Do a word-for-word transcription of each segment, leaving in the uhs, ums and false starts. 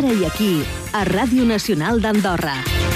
Ara i aquí, a Ràdio Nacional d'Andorra.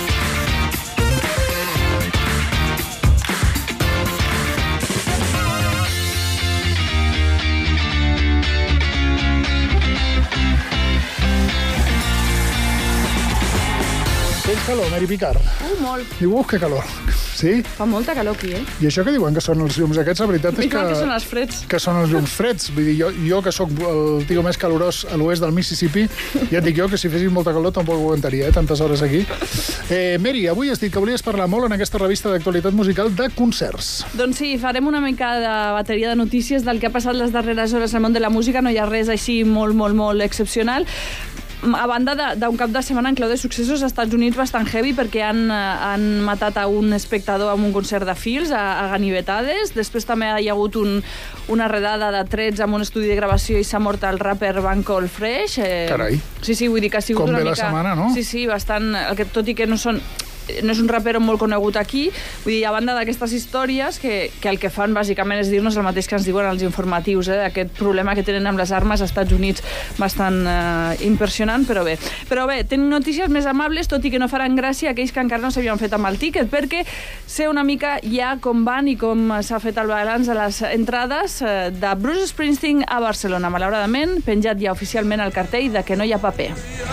Tens calor, Mary Picard? Uh, molt. Diu, uf, que calor. Sí? Fa molta calor aquí, eh? I això que diuen que són els llums aquests, la veritat és que... que són els freds. Que són els llums freds. Vull dir, jo, jo que sóc el tio més calorós a l'oest del Mississippi, ja et dic jo que si fessis molta calor tampoc ho aguantaria, eh, tantes hores aquí. Eh, Mary, avui has dit que volies parlar molt en aquesta revista d'actualitat musical de concerts. Doncs sí, farem una mica de bateria de notícies del que ha passat les darreres hores al món de la música. No hi ha res així molt, molt, molt excepcional. A banda d'un cap de setmana en clau de successos als Estats Units bastant heavy, perquè han, han matat a un espectador amb un concert de Fils a, a ganivetades. Després també hi ha hagut un, una redada de trets amb un estudi de gravació i s'ha mort el rapper Bankole Fresh. Eh, Carai. Sí, sí, vull dir que ha sigut Com una ve mica... la setmana, no? Sí, sí, bastant... Que, tot i que no són... no és un rapero molt conegut aquí, vull dir, a banda d'aquestes històries que, que el que fan bàsicament és dir-nos el mateix que ens diuen els informatius, eh, aquest problema que tenen amb les armes als Estats Units bastant eh, impressionant, però bé. Però bé, tenen notícies més amables, tot i que no faran gràcia aquells que encara no s'havien fet amb el tíquet, perquè sé una mica ja com van i com s'ha fet el balanç de les entrades eh, de Bruce Springsteen a Barcelona. Malauradament, penjat ja oficialment el cartell de que no hi ha paper.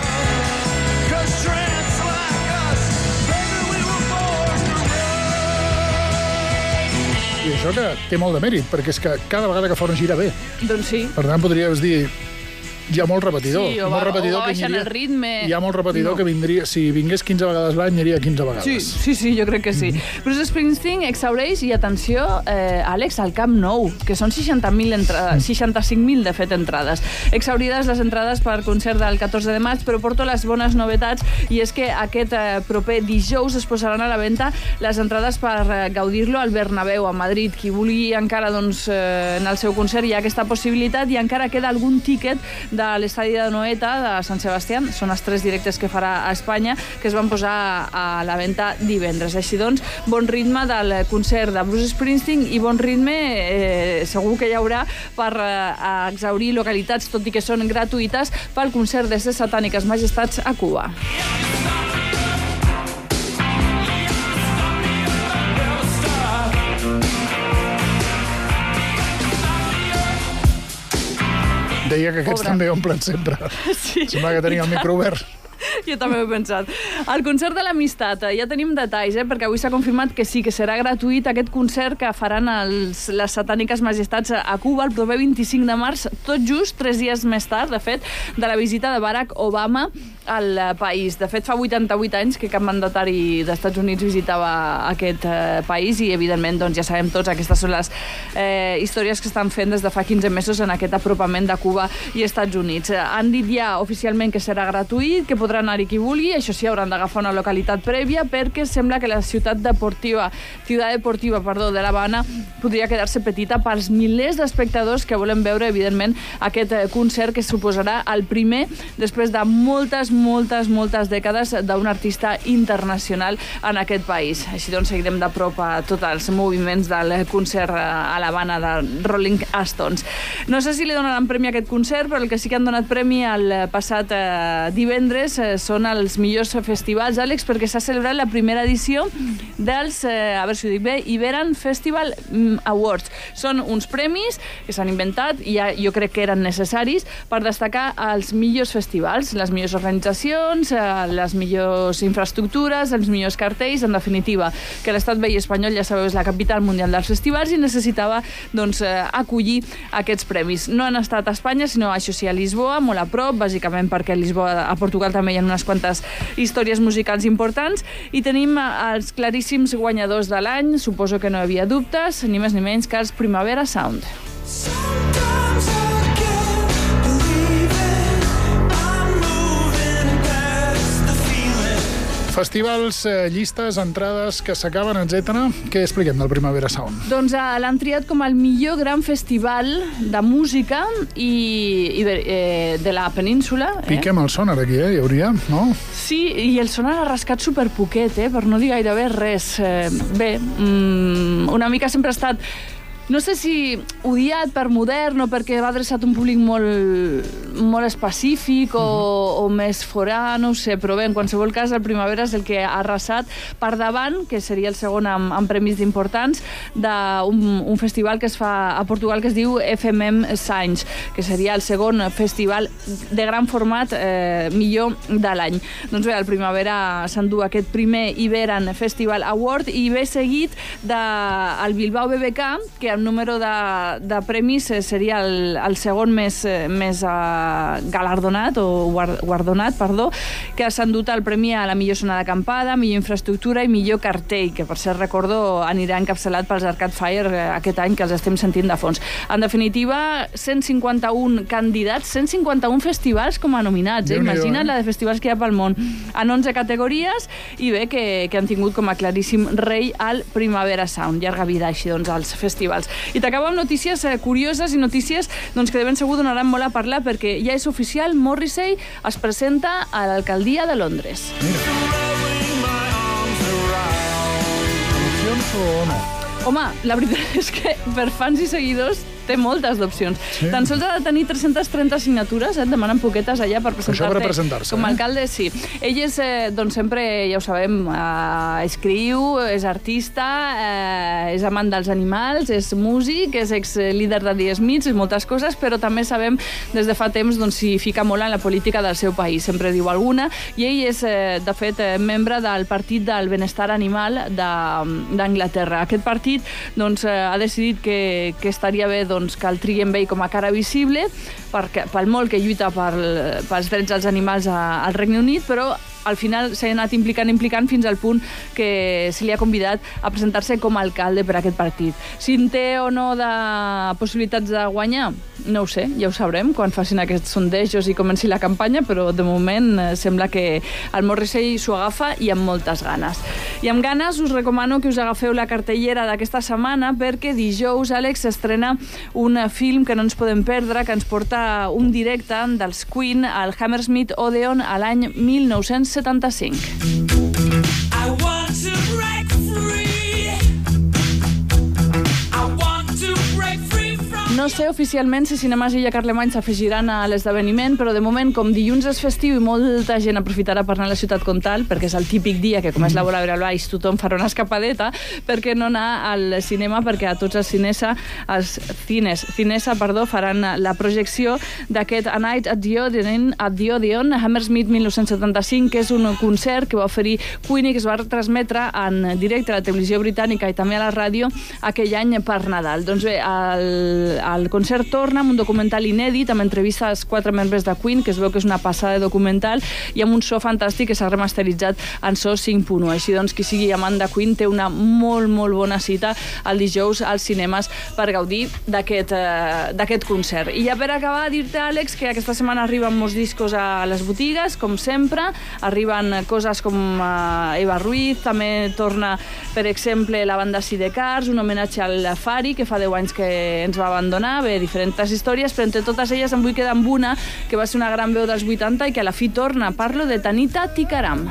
I això que té molt de mèrit, perquè és que cada vegada que fa una gira bé. Doncs sí. Per tant, podries dir... Hi ha molt repetidor. Sí, o va, molt repetidor o va baixant aniria, el ritme. Hi ha molt repetidor no. que vindria... Si vingués quinze vegades l'any, aniria quinze vegades. Sí, sí, sí, jo crec que sí. Mm-hmm. Bruce Springsteen exhaureix, i atenció, eh, Àlex, al Camp Nou, que són seixanta mil entrades, seixanta-cinc mil, de fet, entrades. Exhaurides les entrades per concert del catorze de maig, però porto les bones novetats, i és que aquest eh, proper dijous es posaran a la venda les entrades per eh, gaudir-lo al Bernabéu, a Madrid. Qui vulgui encara, doncs, eh, en el seu concert hi ha aquesta possibilitat, i encara queda algun tíquet de l'estadi de Noeta, de Sant Sebastián. Són els tres directes que farà a Espanya, que es van posar a la venda divendres. Així doncs, bon ritme del concert de Bruce Springsteen i bon ritme eh, segur que hi haurà per eh, exhaurir localitats, tot i que són gratuïtes, pel concert de ses satàniques majestats a Cuba. Deia que aquests Pobre. també omplen sempre. Sí. Sembla que tenia el micro obert. Jo també ho he pensat. El concert de l'Amistat, ja tenim detalls, eh? Perquè avui s'ha confirmat que sí, que serà gratuït aquest concert que faran els, les satàniques majestats a Cuba el proper vint-i-cinc de març, tot just tres dies més tard, de fet, de la visita de Barack Obama al país. De fet, fa vuitanta-vuit anys que cap mandatari dels Estats Units visitava aquest eh, país, i, evidentment, doncs, ja sabem tots, aquestes són les eh, històries que estan fent des de fa quinze mesos en aquest apropament de Cuba i Estats Units. Han dit ja oficialment que serà gratuït, que podrà anar-hi qui vulgui. Això sí, hauran d'agafar una localitat prèvia, perquè sembla que la ciutat deportiva, ciutat deportiva, perdó, de l'Havana podria quedar-se petita pels milers d'espectadors que volen veure, evidentment, aquest concert, que suposarà el primer després de moltes, moltes, moltes dècades d'un artista internacional en aquest país. Així doncs, seguirem de prop a tots els moviments del concert a l'Havana de Rolling Stones. No sé si li donaran premi a aquest concert, però el que sí que han donat premi el passat eh, divendres eh, són els millors festivals, Àlex, perquè s'ha celebrat la primera edició dels, eh, a veure si ho dic bé, Iberan Festival Awards. Són uns premis que s'han inventat i ja, jo crec que eren necessaris per destacar els millors festivals, les millors organitzacions, eh, les millors infraestructures, els millors cartells, en definitiva, que l'estat vell espanyol, ja sabeu, és la capital mundial dels festivals i necessitava, doncs, eh, acollir aquests premis. No han estat a Espanya, sinó això sí, a Lisboa, molt a prop, bàsicament perquè a Lisboa, a Portugal també hi ha unes quantes històries musicals importants, i tenim els claríssims guanyadors de l'any, suposo que no hi havia dubtes, ni més ni menys que els Primavera Sound. Festivals, eh, llistes, entrades que s'acaben, etcètera. Què expliquem del Primavera Sound? Doncs eh, l'han triat com el millor gran festival de música i, i eh, de la península. Eh? Piquem el sonar aquí, eh? Hi hauria, no? Sí, i el sonar ha rascat superpoquet, eh? Per no dir gairebé res. Eh, bé, mm, una mica sempre ha estat... No sé si odiat per modern o perquè va adreçat un públic molt, molt específic o, o més forà, no ho sé, però bé, en qualsevol cas el Primavera és el que ha arrasat per davant, que seria el segon amb, amb premis importants, d'un un festival que es fa a Portugal que es diu F M M Science, que seria el segon festival de gran format eh, millor de l'any. Doncs bé, el Primavera s'endú aquest primer Iberan Festival Award i ve seguit del Bilbao B B K, que el número de, de premis seria el, el segon més, més uh, galardonat o guardonat, perdó, que s'ha endut el premi a la millor zona d'acampada, millor infraestructura i millor cartell, que per cert recordo anirà encapçalat pels Arcade Fire aquest any, que els estem sentint de fons. En definitiva, cent cinquanta-un candidats, cent cinquanta-un festivals com a nominats, eh? Imagina't la de festivals que hi ha pel món, en onze categories, i bé, que, que han tingut com a claríssim rei al Primavera Sound. Llarga vida així, doncs, als festivals. I t'acabo amb notícies eh, curioses i notícies doncs, que de ben segur donaran molt a parlar, perquè ja és oficial, Morrissey es presenta a l'alcaldia de Londres. Opcions o no? Home, la veritat és que per fans i seguidors té moltes d'opcions. Sí. Tan sols ha de tenir tres-centes trenta signatures, eh? Et demanen poquetes allà per presentar-te. Això per presentar-se, com a eh? alcalde, sí. Ell és, eh, doncs sempre, ja ho sabem, eh, escriu, és artista, eh, és amant dels animals, és músic, és ex-líder de The Smiths, és moltes coses, però també sabem des de fa temps doncs, s'hi fica molt en la política del seu país, sempre diu alguna, i ell és, eh, de fet, eh, membre del Partit del Benestar Animal d'Anglaterra. Aquest partit doncs, eh, ha decidit que, que estaria bé doncs, que el trien bé com a cara visible, perquè, pel molt que lluita per, pels drets dels animals a, al Regne Unit, però al final s'ha anat implicant, implicant fins al punt que se li ha convidat a presentar-se com a alcalde per aquest partit. Si en té o no de possibilitats de guanyar, no ho sé, ja ho sabrem quan facin aquests sondejos i comenci la campanya, però de moment eh, sembla que el Morrissey s'ho agafa i amb moltes ganes. I amb ganes us recomano que us agafeu la cartellera d'aquesta setmana, perquè dijous, Àlex, s'estrena un film que no ens podem perdre, que ens porta un directe dels Queen al Hammersmith Odeon a l'any mil nou-cents setanta-cinc. I want to break free. I want to break free from... No sé oficialment si Cinemes Illa Carlemany s'afegiran a l'esdeveniment, però de moment, com dilluns és festiu i molta gent aprofitarà per anar a la ciutat comtal, perquè és el típic dia que com és la bola de baix tothom farà una escapadeta, per què no anar al cinema, perquè a tots els Cinesa, els cines, Cinesa, perdó, faran la projecció d'aquest A Night at the Odeon, at the Odeon, Hammersmith mil nou-cents setanta-cinc, que és un concert que va oferir Queen i que es va retransmetre en directe a la televisió britànica i també a la ràdio aquell any per Nadal. Doncs bé, el el concert torna amb un documental inèdit, amb entrevista als quatre membres de Queen, que es veu que és una passada de documental, i amb un so fantàstic que s'ha remasteritzat en so cinc punt u. Així doncs, qui sigui amant de Queen té una molt, molt bona cita el dijous als cinemes per gaudir d'aquest eh, d'aquest concert. I ja per acabar, dir-te, Àlex, que aquesta setmana arriben molts discos a les botigues, com sempre. Arriben coses com eh, Eva Ruiz, també torna, per exemple, la banda Sidecars, un homenatge al Fari, que fa deu anys que ens va abandonar. Bé, diferents històries, però entre totes elles em vull quedar amb una que va ser una gran veu dels vuitanta i que a la fi torna. Parlo de Tanita Tikaram.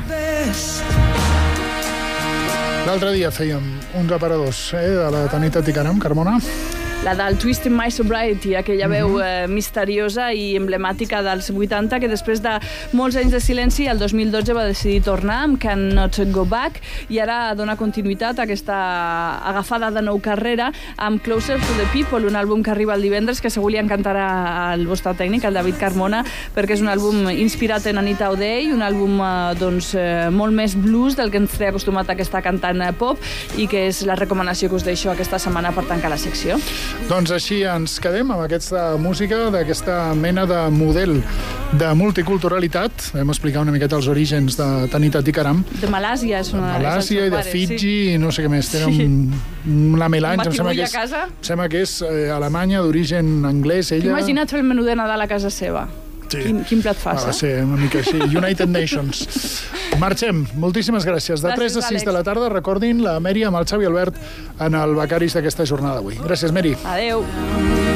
L'altre dia fèiem uns aparadors eh, de la Tanita Tikaram, Carmona. La del Twist in My Sobriety, aquella veu eh, misteriosa i emblemàtica dels vuitanta, que després de molts anys de silenci, el dos mil dotze va decidir tornar amb Cannot Go Back, i ara dona continuïtat a aquesta agafada de nou carrera amb Closer to the People, un àlbum que arriba el divendres, que segur li encantarà al vostre tècnic, el David Carmona, perquè és un àlbum inspirat en Anita O'Day, un àlbum eh, doncs, eh, molt més blues del que ens té acostumat a aquesta cantant pop, i que és la recomanació que us deixo aquesta setmana per tancar la secció. Doncs així ens quedem amb aquesta música, d'aquesta mena de model de multiculturalitat. Vam explicar una miqueta els orígens de Tanita Tikaram. De Malàsia, és una... De Malàsia i de Fiji, sí. I no sé què més. Tenen sí. un, una melange. Un em sembla que és, casa. Em sembla que és eh, Alemanya, d'origen anglès, ella. Imagina't fer el menú de Nadal a casa seva. Sí. Quin, quin plat fas, ah, va ser una mica així. United Nations. Marxem. Moltíssimes gràcies. De gràcies, tres a sis Àlex. De la tarda, recordin la Mèria amb el Xavi Albert en el Becaris d'aquesta jornada d'avui. Gràcies, Meri. Adéu.